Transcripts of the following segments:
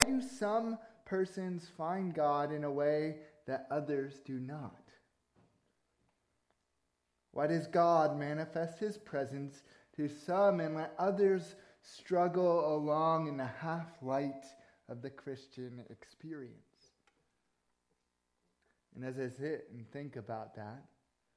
do some persons find God in a way that others do not? Why does God manifest his presence to some and let others struggle along in the half-light of the Christian experience? And as I sit and think about that,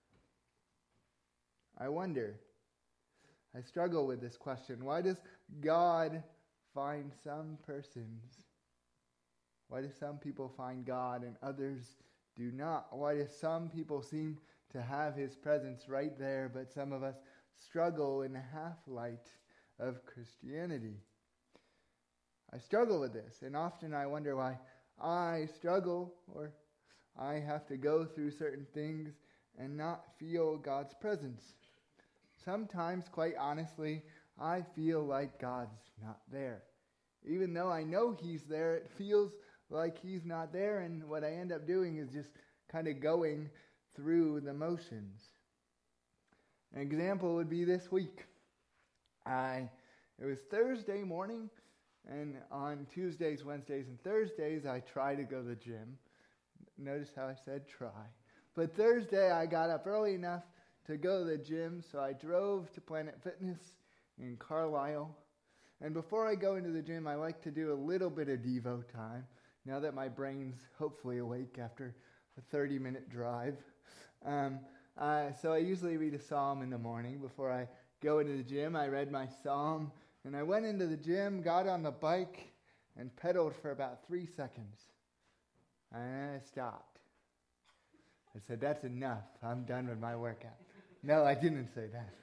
I wonder, I struggle with this question. Why does God find some persons? Why do some people find God and others do not? Why do some people seem to have his presence right there, but some of us struggle in the half-light of Christianity? I struggle with this, and often I wonder why I struggle, or I have to go through certain things and not feel God's presence. Sometimes, quite honestly, I feel like God's not there. Even though I know he's there, it feels like he's not there, and what I end up doing is just kind of going through the motions. An example would be this week. It was Thursday morning, and on Tuesdays, Wednesdays, and Thursdays, I try to go to the gym. Notice how I said try. But Thursday, I got up early enough to go to the gym, so I drove to Planet Fitness in Carlisle. And before I go into the gym, I like to do a little bit of Devo time, now that my brain's hopefully awake after a 30-minute drive. So I usually read a psalm in the morning. Before I go into the gym, I read my psalm, and I went into the gym, got on the bike, and pedaled for about 3 seconds. And I stopped. I said, that's enough. I'm done with my workout. No, I didn't say that.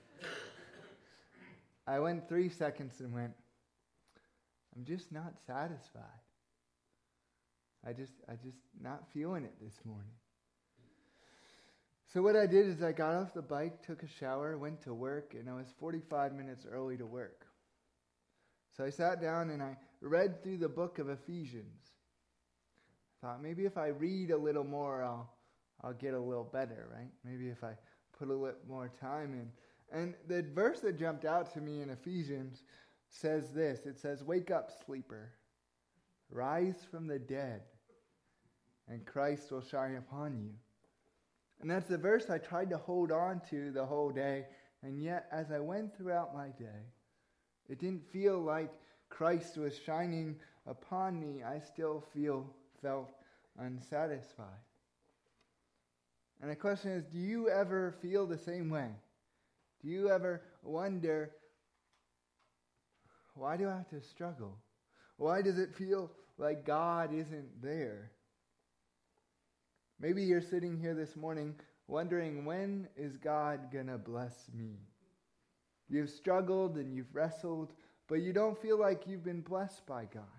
I went 3 seconds and went, I'm just not satisfied. I just not feeling it this morning. So what I did is I got off the bike, took a shower, went to work, and I was 45 minutes early to work. So I sat down and I read through the book of Ephesians. I thought maybe if I read a little more, I'll get a little better, right? Maybe if I put a little more time in. And the verse that jumped out to me in Ephesians says this. It says, wake up, sleeper. Rise from the dead, and Christ will shine upon you. And that's the verse I tried to hold on to the whole day. And yet, as I went throughout my day, it didn't feel like Christ was shining upon me. I still felt unsatisfied. And the question is, do you ever feel the same way? Do you ever wonder, why do I have to struggle? Why does it feel like God isn't there? Maybe you're sitting here this morning wondering, when is God going to bless me? You've struggled and you've wrestled, but you don't feel like you've been blessed by God.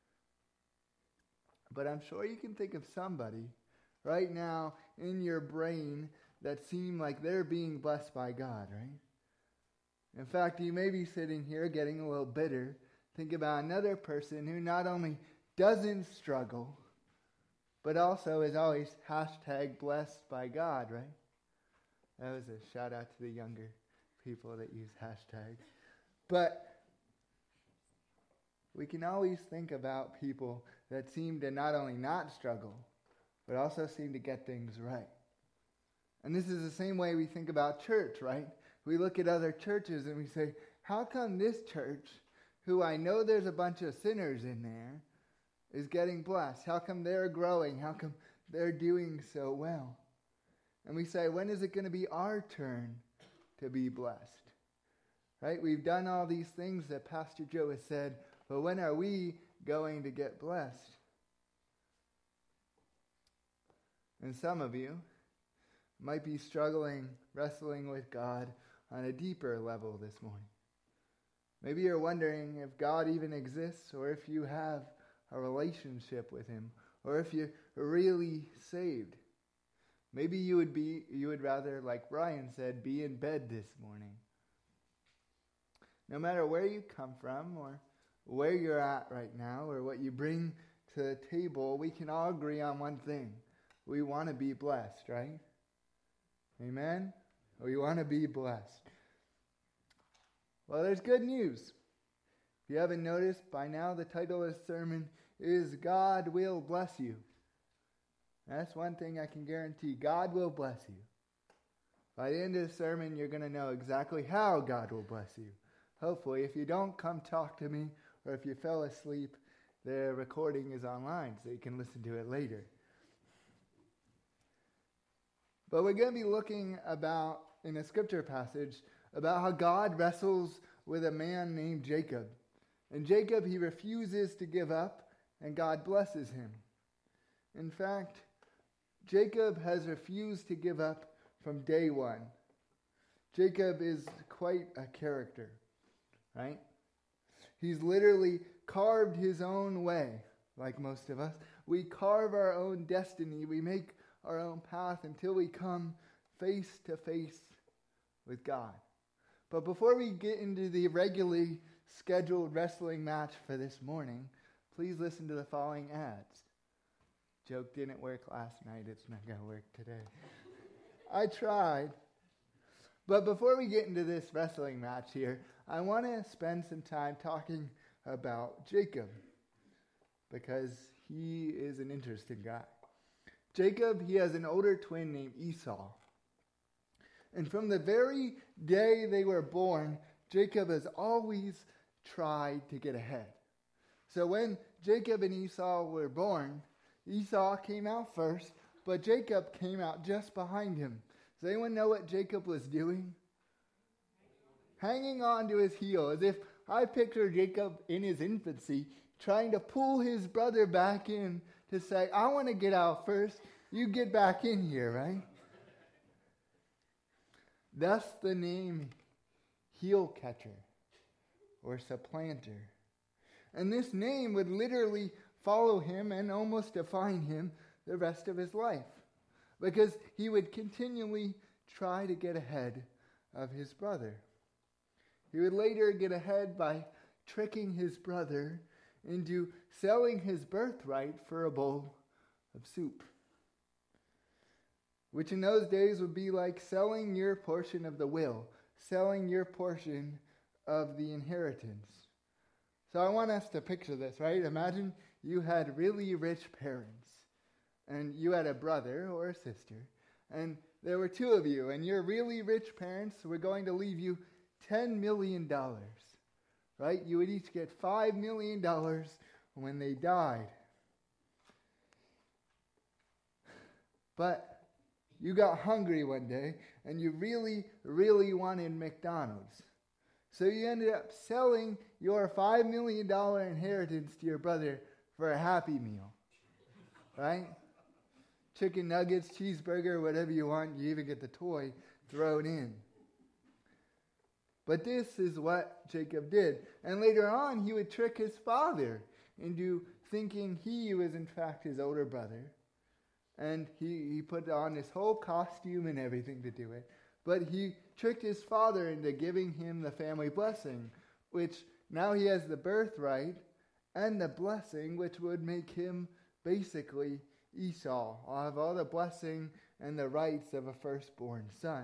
But I'm sure you can think of somebody right now in your brain that seem like they're being blessed by God, right? In fact, you may be sitting here getting a little bitter. Think about another person who not only doesn't struggle, but also is always #blessed by God, right? That was a shout out to the younger people that use hashtags. But we can always think about people that seem to not only not struggle, but also seem to get things right. And this is the same way we think about church, right? We look at other churches and we say, how come this church, who I know there's a bunch of sinners in there, is getting blessed? How come they're growing? How come they're doing so well? And we say, when is it going to be our turn to be blessed? Right? We've done all these things that Pastor Joe has said, but when are we going to get blessed? And some of you might be struggling, wrestling with God on a deeper level this morning. Maybe you're wondering if God even exists, or if you have a relationship with him, or if you're really saved. Maybe you would rather, like Brian said, be in bed this morning. No matter where you come from, or where you're at right now, or what you bring to the table, we can all agree on one thing. We want to be blessed, right? Amen? We want to be blessed. Well, there's good news. If you haven't noticed, by now the title of the sermon is God will bless you. That's one thing I can guarantee. God will bless you. By the end of the sermon, you're going to know exactly how God will bless you. Hopefully, if you don't, come talk to me, or if you fell asleep, the recording is online, so you can listen to it later. But we're going to be looking about, in a scripture passage, about how God wrestles with a man named Jacob. And Jacob, he refuses to give up, and God blesses him. In fact, Jacob has refused to give up from day one. Jacob is quite a character, right? He's literally carved his own way, like most of us. We carve our own destiny. We make our own path until we come face to face with God. But before we get into the regularly scheduled wrestling match for this morning, please listen to the following ads. Joke didn't work last night. It's not going to work today. I tried. But before we get into this wrestling match here, I want to spend some time talking about Jacob, because he is an interesting guy. Jacob, he has an older twin named Esau. And from the very day they were born, Jacob has always tried to get ahead. So when Jacob and Esau were born, Esau came out first, but Jacob came out just behind him. Does anyone know what Jacob was doing? Hanging on to his heel, as if I picture Jacob in his infancy, trying to pull his brother back in to say, I want to get out first, you get back in here, right? Thus the name heel catcher or supplanter. And this name would literally follow him and almost define him the rest of his life, because he would continually try to get ahead of his brother. He would later get ahead by tricking his brother into selling his birthright for a bowl of soup, which in those days would be like selling your portion of the will, selling your portion of the inheritance. So I want us to picture this, right? Imagine you had really rich parents, and you had a brother or a sister, and there were two of you, and your really rich parents were going to leave you $10 million, right? You would each get $5 million when they died. But you got hungry one day, and you really, really wanted McDonald's. So you ended up selling your $5 million inheritance to your brother for a Happy Meal, right? Chicken nuggets, cheeseburger, whatever you want. You even get the toy thrown in. But this is what Jacob did. And later on, he would trick his father into thinking he was in fact his older brother. And he put on his whole costume and everything to do it. But he tricked his father into giving him the family blessing, which now he has the birthright and the blessing, which would make him basically Esau. I'll have all the blessing and the rights of a firstborn son.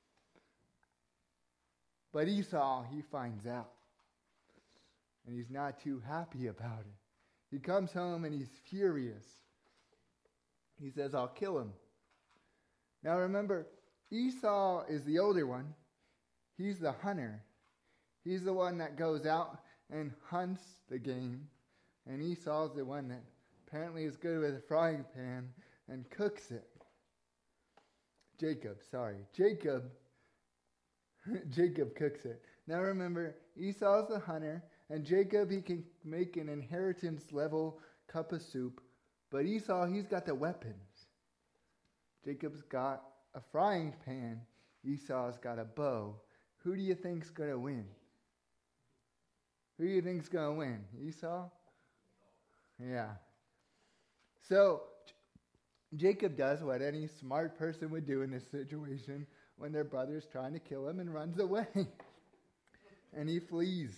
But Esau, he finds out. And he's not too happy about it. He comes home and he's furious. He says, I'll kill him. Now remember, Esau is the older one. He's the hunter. He's the one that goes out and hunts the game. And Esau's the one that apparently is good with a frying pan and cooks it. Jacob cooks it. Now remember, Esau's the hunter, and Jacob, he can make an inheritance level cup of soup, but Esau, he's got the weapons. Jacob's got a frying pan. Esau's got a bow. Who do you think's going to win? Who do you think's going to win? Esau? Yeah. So, Jacob does what any smart person would do in this situation when their brother's trying to kill him, and runs away. And he flees.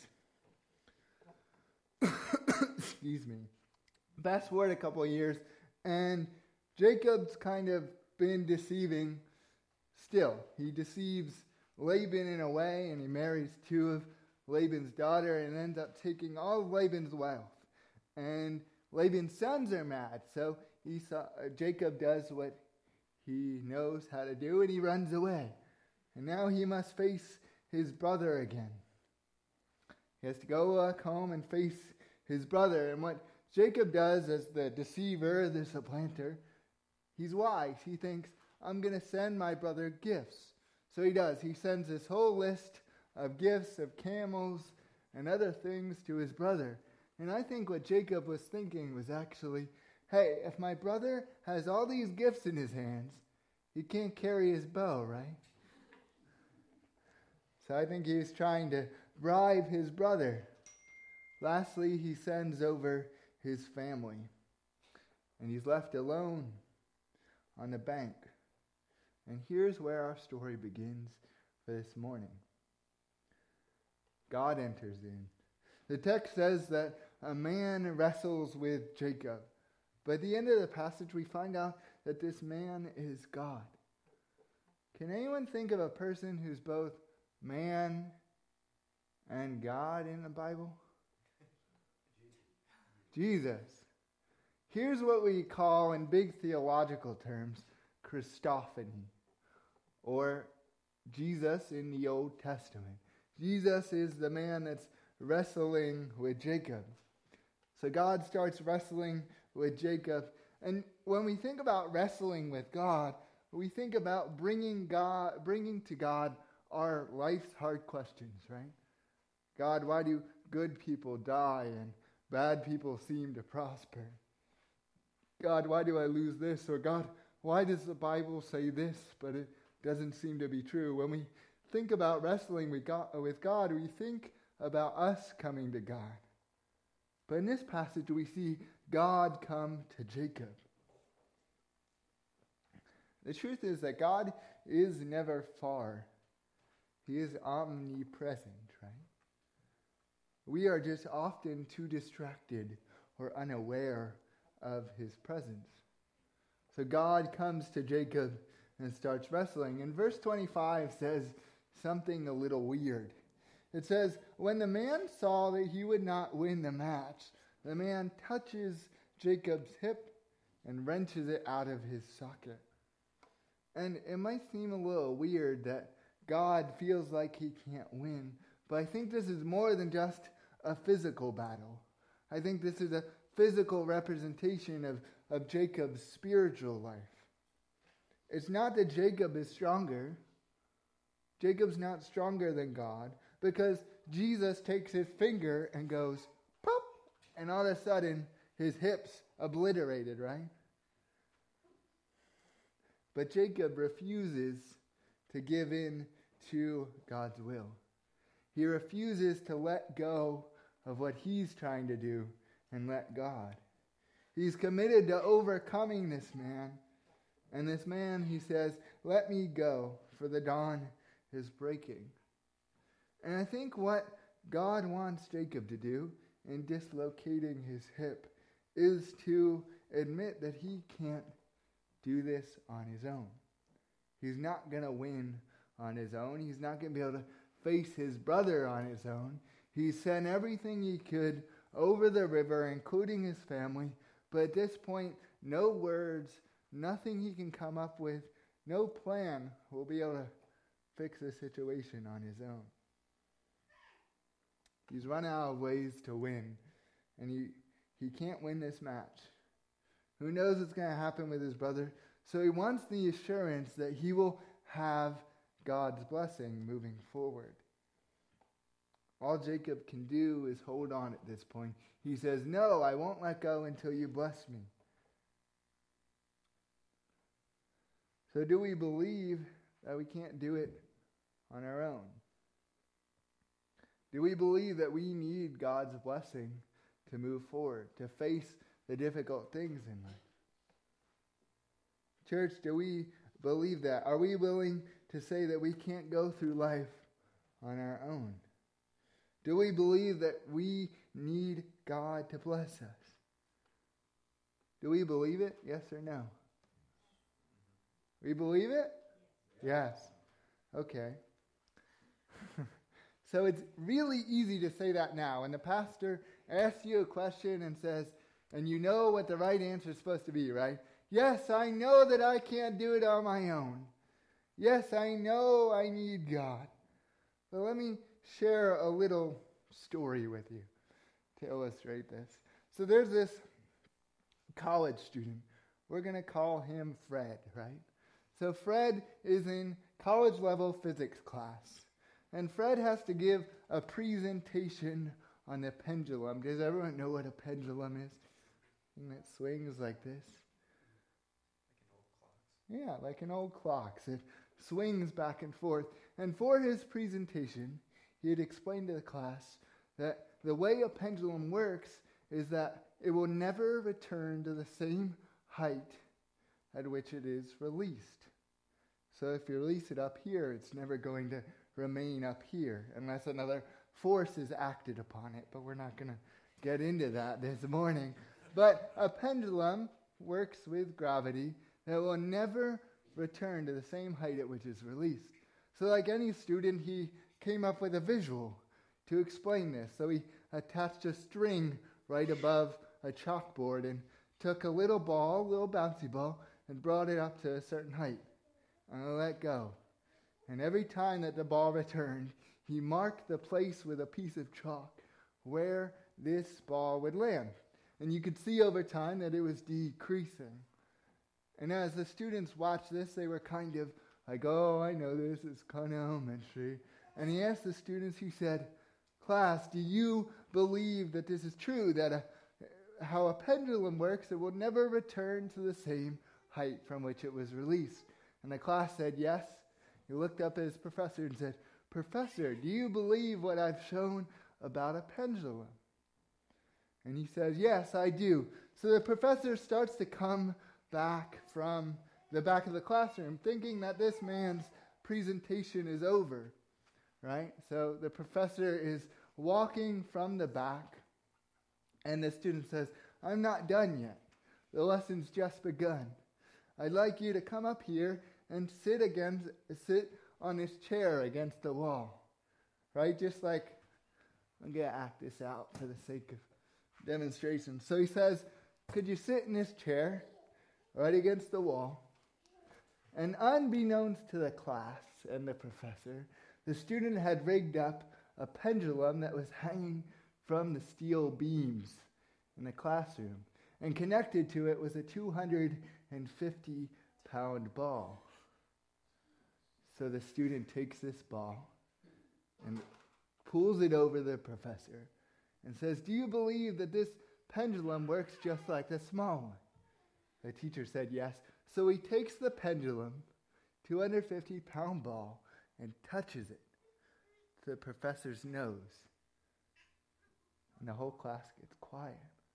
Excuse me. Fast forward a couple of years, and Jacob's kind of been deceiving still. He deceives Laban in a way, and he marries two of Laban's daughter and ends up taking all of Laban's wealth. And Laban's sons are mad. So Jacob does what he knows how to do, and he runs away. And now he must face his brother again. He has to go back home and face his brother. And what Jacob does as the deceiver, the supplanter, he's wise. He thinks, I'm going to send my brother gifts. So he does. He sends this whole list of gifts, of camels, and other things to his brother. And I think what Jacob was thinking was actually, hey, if my brother has all these gifts in his hands, he can't carry his bow, right? So I think he's trying to bribe his brother. Lastly, he sends over his family. And he's left alone on the bank. And here's where our story begins for this morning. God enters in. The text says that a man wrestles with Jacob. But at the end of the passage, we find out that this man is God. Can anyone think of a person who's both man and God in the Bible? Jesus. Here's what we call, in big theological terms, Christophany, or Jesus in the Old Testament. Jesus is the man that's wrestling with Jacob. So God starts wrestling with Jacob. And when we think about wrestling with God, we think about bringing to God our life's hard questions, right? God, why do good people die and bad people seem to prosper? God, why do I lose this? Or God, why does the Bible say this, but it doesn't seem to be true? When we think about wrestling with God, we think about us coming to God. But in this passage, we see God come to Jacob. The truth is that God is never far. He is omnipresent, right? We are just often too distracted or unaware of his presence. So God comes to Jacob and starts wrestling. And verse 25 says something a little weird. It says, when the man saw that he would not win the match, the man touches Jacob's hip and wrenches it out of his socket. And it might seem a little weird that God feels like he can't win, but I think this is more than just a physical battle. I think this is a physical representation of Jacob's spiritual life. It's not that Jacob is stronger. Jacob's not stronger than God, because Jesus takes his finger and goes, pop, and all of a sudden his hip's obliterated, right? But Jacob refuses to give in to God's will. He refuses to let go of what he's trying to do and let God. He's committed to overcoming this man. And this man, he says, let me go, for the dawn is breaking. And I think what God wants Jacob to do in dislocating his hip is to admit that he can't do this on his own. He's not going to win on his own. He's not going to be able to face his brother on his own. He sent everything he could over the river, including his family. But at this point, no words, nothing he can come up with, no plan will be able to fix the situation on his own. He's run out of ways to win, and he can't win this match. Who knows what's going to happen with his brother? So he wants the assurance that he will have God's blessing moving forward. All Jacob can do is hold on at this point. He says, no, I won't let go until you bless me. So do we believe that we can't do it on our own? Do we believe that we need God's blessing to move forward, to face the difficult things in life? Church, do we believe that? Are we willing to say that we can't go through life on our own? Do we believe that we need God to bless us? Do we believe it? Yes or no? We believe it? Yes. Okay. So it's really easy to say that now. When the pastor asks you a question and says, And you know what the right answer is supposed to be, right? Yes, I know that I can't do it on my own. Yes, I know I need God. But let me share a little story with you to illustrate this. So there's this college student. We're going to call him Fred, right? So Fred is in college level physics class. And Fred has to give a presentation on the pendulum. Does everyone know what a pendulum is? And it swings like this. Yeah, like an old clock. So it swings back and forth. And for his presentation, he had explained to the class that the way a pendulum works is that it will never return to the same height at which it is released. So if you release it up here, it's never going to remain up here unless another force is acted upon it. But we're not going to get into that this morning. But a pendulum works with gravity that will never return to the same height at which it's released. So like any student, he came up with a visual to explain this. So he attached a string right above a chalkboard and took a little ball, a little bouncy ball, and brought it up to a certain height. And let go. And every time that the ball returned, he marked the place with a piece of chalk where this ball would land. And you could see over time that it was decreasing. And as the students watched this, they were kind of like, oh, I know this, it's kind of elementary. And he asked the students, he said, class, do you believe that this is true, that how a pendulum works, it will never return to the same height from which it was released? And the class said, yes. He looked up at his professor and said, Professor, do you believe what I've shown about a pendulum? And he says, yes, I do. So the professor starts to come back from the back of the classroom, thinking that this man's presentation is over, right? So the professor is walking from the back, and the student says, I'm not done yet. The lesson's just begun. I'd like you to come up here and sit on this chair against the wall, right? Just like, I'm going to act this out for the sake of demonstration. So he says, could you sit in this chair right against the wall? And unbeknownst to the class and the professor, the student had rigged up a pendulum that was hanging from the steel beams in the classroom. And connected to it was a 250-pound ball. So the student takes this ball and pulls it over the professor and says, do you believe that this pendulum works just like the small one? The teacher said yes. So he takes the pendulum, 250-pound ball, and touches it to the professor's nose. And the whole class gets quiet.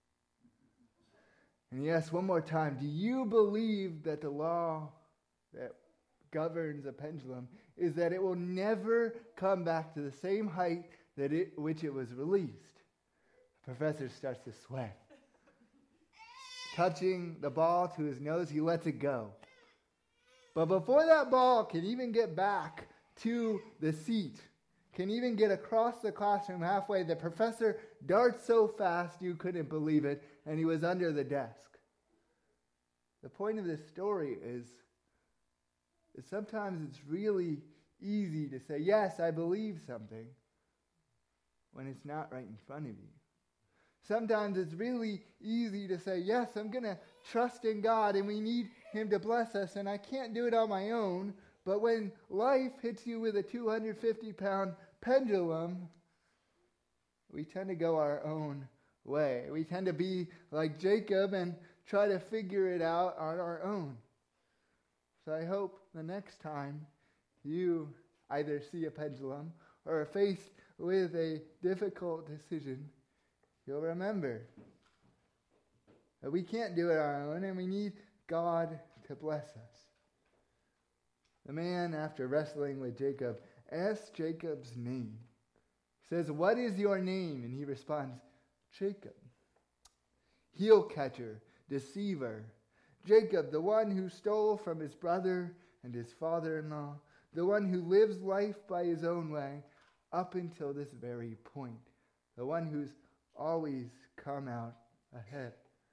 And he asks one more time, do you believe that the law that governs a pendulum is that it will never come back to the same height which it was released? The professor starts to sweat. Touching the ball to his nose, he lets it go. But before that ball can even get back to the seat, can even get across the classroom halfway, the professor darts so fast you couldn't believe it, and he was under the desk. The point of this story is sometimes it's really easy to say, yes, I believe something, when it's not right in front of you. Sometimes it's really easy to say, yes, I'm going to trust in God and we need Him to bless us and I can't do it on my own. But when life hits you with a 250-pound pendulum, we tend to go our own way. We tend to be like Jacob and try to figure it out on our own. So I hope the next time you either see a pendulum or are faced with a difficult decision, you'll remember that we can't do it on our own and we need God to bless us. The man, after wrestling with Jacob, asks Jacob's name. He says, what is your name? And he responds, Jacob. Heel catcher, deceiver. Jacob, the one who stole from his brother and his father-in-law, the one who lives life by his own way up until this very point, the one who's always come out ahead.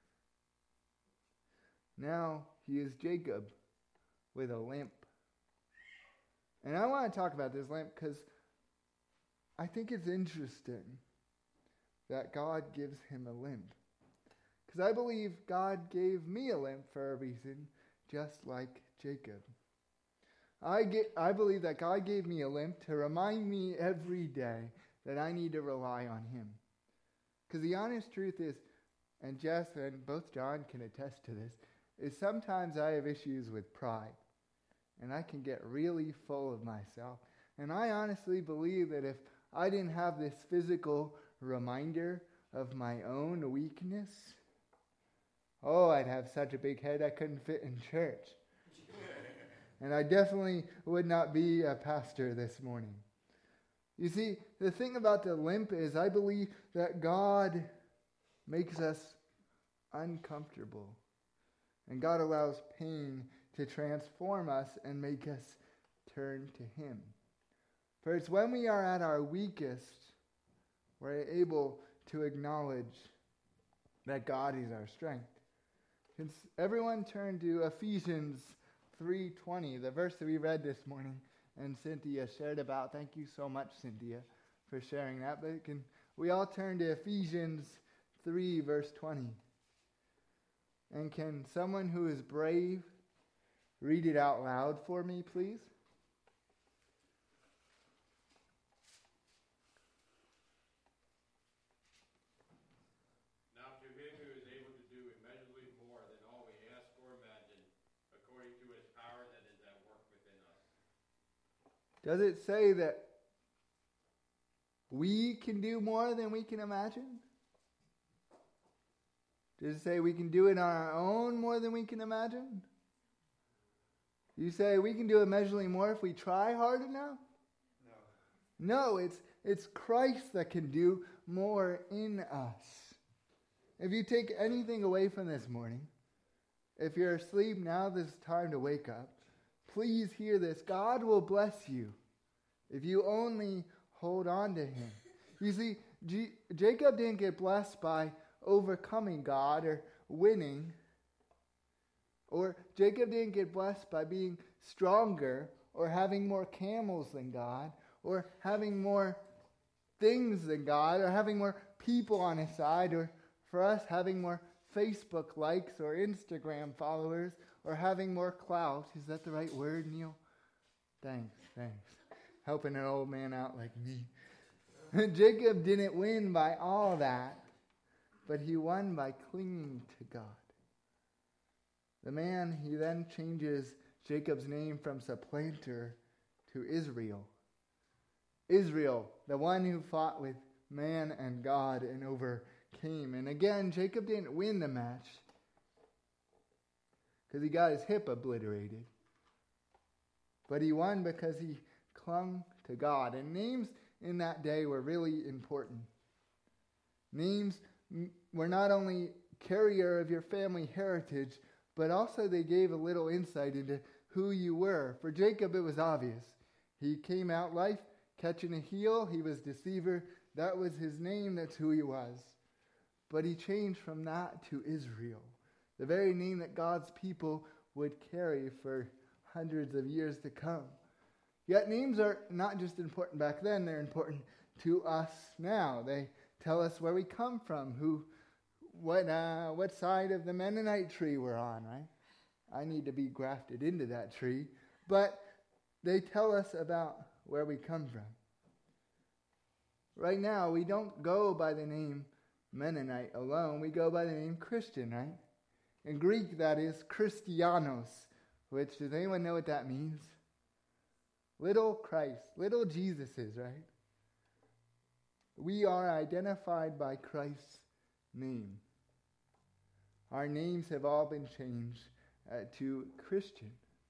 Now he is Jacob with a limp. And I want to talk about this limp because I think it's interesting that God gives him a limp. Because I believe God gave me a limp for a reason, just like Jacob. I believe that God gave me a limp to remind me every day that I need to rely on him. Because the honest truth is, and Jess and both John can attest to this, is sometimes I have issues with pride. And I can get really full of myself. And I honestly believe that if I didn't have this physical reminder of my own weakness, I'd have such a big head I couldn't fit in church. And I definitely would not be a pastor this morning. You see, the thing about the limp is I believe that God makes us uncomfortable. And God allows pain to transform us and make us turn to him. For it's when we are at our weakest, we're able to acknowledge that God is our strength. Since everyone turn to Ephesians 3:20, the verse that we read this morning and Cynthia shared about. Thank you so much, Cynthia, for sharing that. But we all turn to Ephesians 3, verse 20. And can someone who is brave read it out loud for me, please? Now to him who is able to do immeasurably more than all we ask or imagine, according to his power that is at work within us. Does it say that we can do more than we can imagine? Does it say we can do it on our own more than we can imagine? You say we can do immeasurably more if we try hard enough? No, it's Christ that can do more in us. If you take anything away from this morning, if you're asleep, now this time to wake up. Please hear this. God will bless you if you only hold on to him. You see, Jacob didn't get blessed by overcoming God or winning. Or Jacob didn't get blessed by being stronger or having more camels than God or having more things than God or having more people on his side or for us having more Facebook likes or Instagram followers or having more clout. Is that the right word, Neil? Thanks. Helping an old man out like me. Jacob didn't win by all that, but he won by clinging to God. The man, he then changes Jacob's name from supplanter to Israel. Israel, the one who fought with man and God and overcame. And again, Jacob didn't win the match because he got his hip obliterated. But he won because he clung to God. And names in that day were really important. Names were not only carrier of your family heritage, but also they gave a little insight into who you were. For Jacob, it was obvious. He came out life, catching a heel. He was deceiver. That was his name. That's who he was. But he changed from that to Israel, the very name that God's people would carry for hundreds of years to come. Yet names are not just important back then, they're important to us now. They tell us where we come from, what side of the Mennonite tree we're on, right? I need to be grafted into that tree. But they tell us about where we come from. Right now, we don't go by the name Mennonite alone. We go by the name Christian, right? In Greek, that is Christianos, which, does anyone know what that means? Little Christ, little Jesuses, right? We are identified by Christ's name. Our names have all been changed to Christian.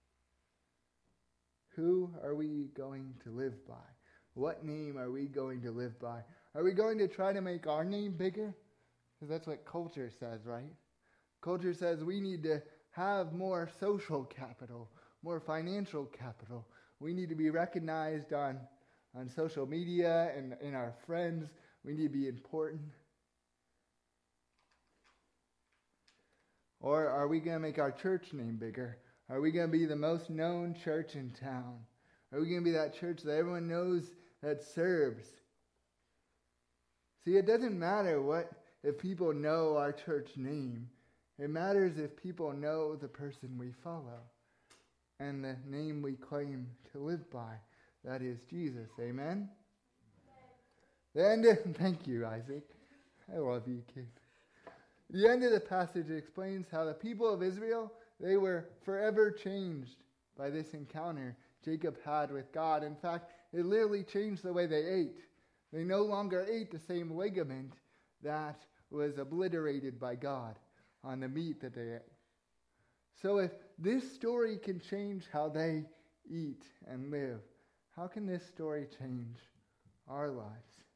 Who are we going to live by? What name are we going to live by? Are we going to try to make our name bigger? Because that's what culture says, right? Culture says we need to have more social capital, more financial capital. We need to be recognized on social media and in our friends. We need to be important. Or are we going to make our church name bigger? Are we going to be the most known church in town? Are we going to be that church that everyone knows that serves? See, it doesn't matter if people know our church name. It matters if people know the person we follow and the name we claim to live by. That is Jesus. Amen? Thank you, Isaac. I love you, kid. The end of the passage explains how the people of Israel, they were forever changed by this encounter Jacob had with God. In fact, it literally changed the way they ate. They no longer ate the same ligament that was obliterated by God on the meat that they ate. So if this story can change how they eat and live, how can this story change our lives?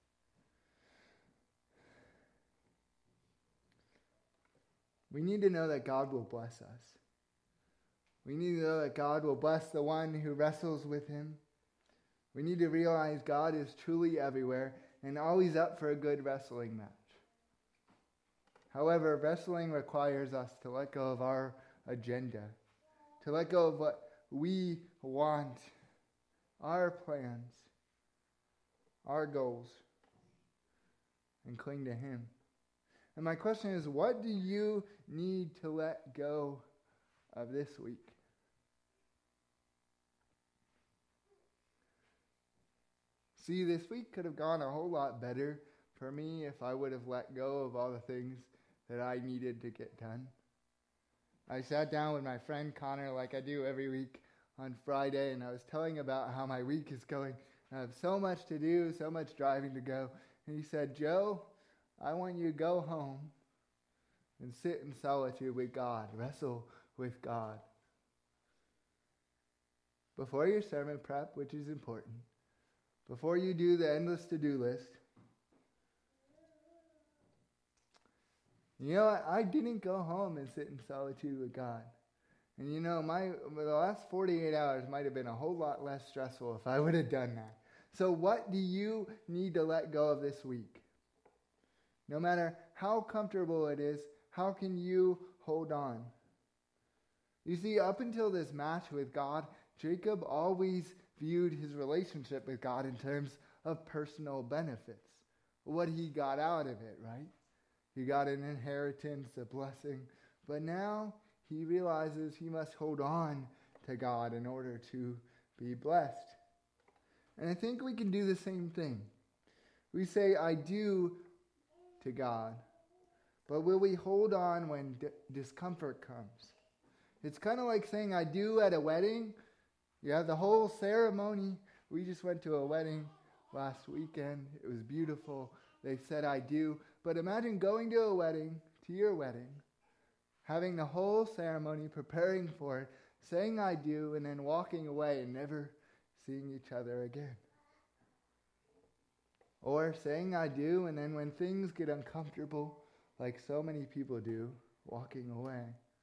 We need to know that God will bless us. We need to know that God will bless the one who wrestles with him. We need to realize God is truly everywhere and always up for a good wrestling match. However, wrestling requires us to let go of our agenda, to let go of what we want, our plans, our goals, and cling to him. And my question is, what do you need to let go of this week? See, this week could have gone a whole lot better for me if I would have let go of all the things that I needed to get done. I sat down with my friend Connor like I do every week on Friday, and I was telling about how my week is going. I have so much to do, so much driving to go. And he said, Joe, I want you to go home and sit in solitude with God, wrestle with God. Before your sermon prep, which is important, before you do the endless to-do list, you know, I didn't go home and sit in solitude with God. And you know, the last 48 hours might have been a whole lot less stressful if I would have done that. So what do you need to let go of this week? No matter how comfortable it is, how can you hold on? You see, up until this match with God, Jacob always viewed his relationship with God in terms of personal benefits. What he got out of it, right? He got an inheritance, a blessing. But now he realizes he must hold on to God in order to be blessed. And I think we can do the same thing. We say, I do to God. But will we hold on when discomfort comes? It's kind of like saying I do at a wedding. You have the whole ceremony. We just went to a wedding last weekend. It was beautiful. They said I do. But imagine going to a wedding, to your wedding, having the whole ceremony, preparing for it, saying I do, and then walking away and never seeing each other again. Or saying I do, and then when things get uncomfortable, like so many people do, walking away.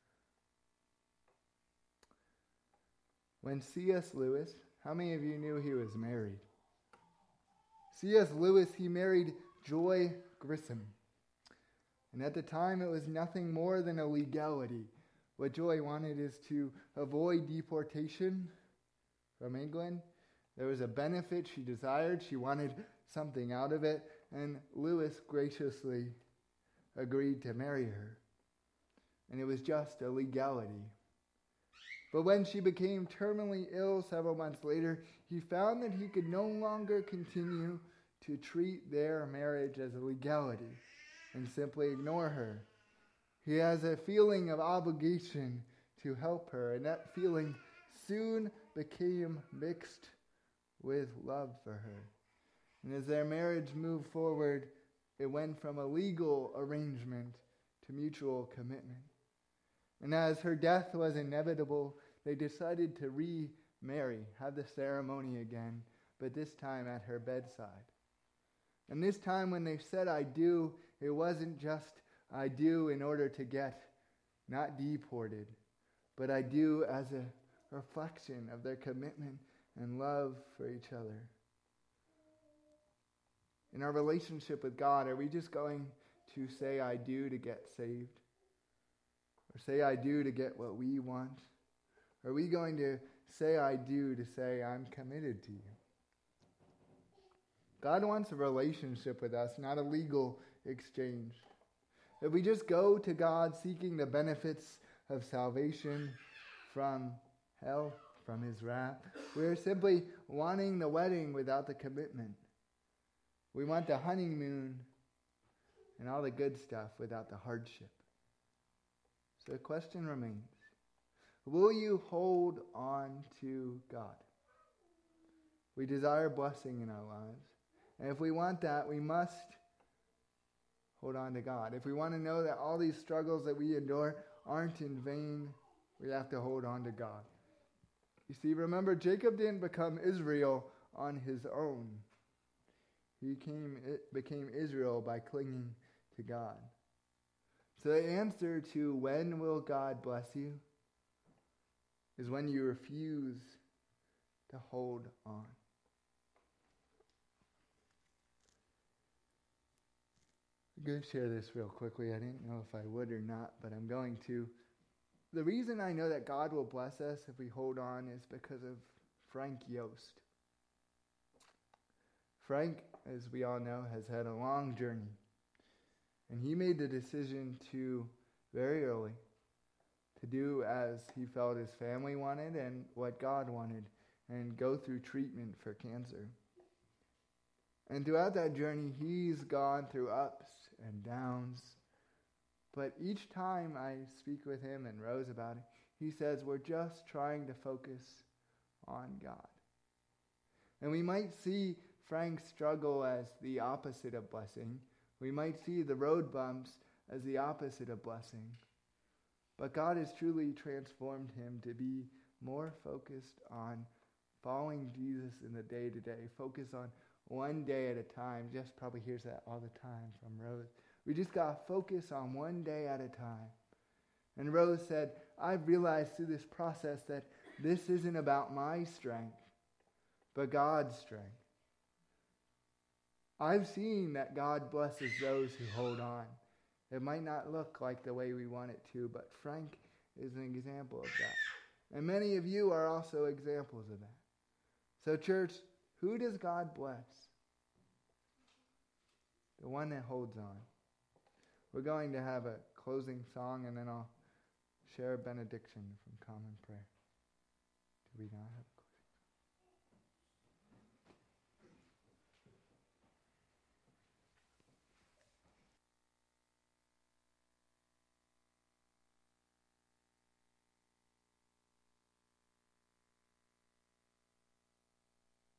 When C.S. Lewis, how many of you knew he was married? C.S. Lewis, he married Joy Grissom. And at the time, it was nothing more than a legality. What Joy wanted is to avoid deportation from England. There was a benefit she desired. She wanted something out of it. And Lewis graciously agreed to marry her. And it was just a legality. But when she became terminally ill several months later, he found that he could no longer continue to treat their marriage as a legality and simply ignore her. He has a feeling of obligation to help her, and that feeling soon became mixed with love for her. And as their marriage moved forward, it went from a legal arrangement to mutual commitment. And as her death was inevitable, they decided to remarry, have the ceremony again, but this time at her bedside. And this time when they said I do, it wasn't just I do in order to get not deported, but I do as a reflection of their commitment and love for each other. In our relationship with God, are we just going to say I do to get saved? or say I do to get what we want? Are we going to say I do to say I'm committed to you? God wants a relationship with us, not a legal exchange. If we just go to God seeking the benefits of salvation from hell, from his wrath, we're simply wanting the wedding without the commitment. We want the honeymoon and all the good stuff without the hardship. So the question remains, will you hold on to God? We desire blessing in our lives. And if we want that, we must hold on to God. If we want to know that all these struggles that we endure aren't in vain, we have to hold on to God. You see, remember, Jacob didn't become Israel on his own. He became Israel by clinging to God. So the answer to when will God bless you is when you refuse to hold on. I'm going to share this real quickly. I didn't know if I would or not, but I'm going to. The reason I know that God will bless us if we hold on is because of Frank Yost. Frank, as we all know, has had a long journey. And he made the decision to, very early, to do as he felt his family wanted and what God wanted, and go through treatment for cancer. And throughout that journey, he's gone through ups and downs. But each time I speak with him and Rose about it, he says, we're just trying to focus on God. And we might see Frank's struggle as the opposite of blessing. We might see the road bumps as the opposite of blessing. But God has truly transformed him to be more focused on following Jesus in the day-to-day. Focus on one day at a time. Jess probably hears that all the time from Rose. We just got to focus on one day at a time. And Rose said, I've realized through this process that this isn't about my strength, but God's strength. I've seen that God blesses those who hold on. It might not look like the way we want it to, but Frank is an example of that. And many of you are also examples of that. So church, who does God bless? The one that holds on. We're going to have a closing song, and then I'll share a benediction from Common Prayer. Do we not have a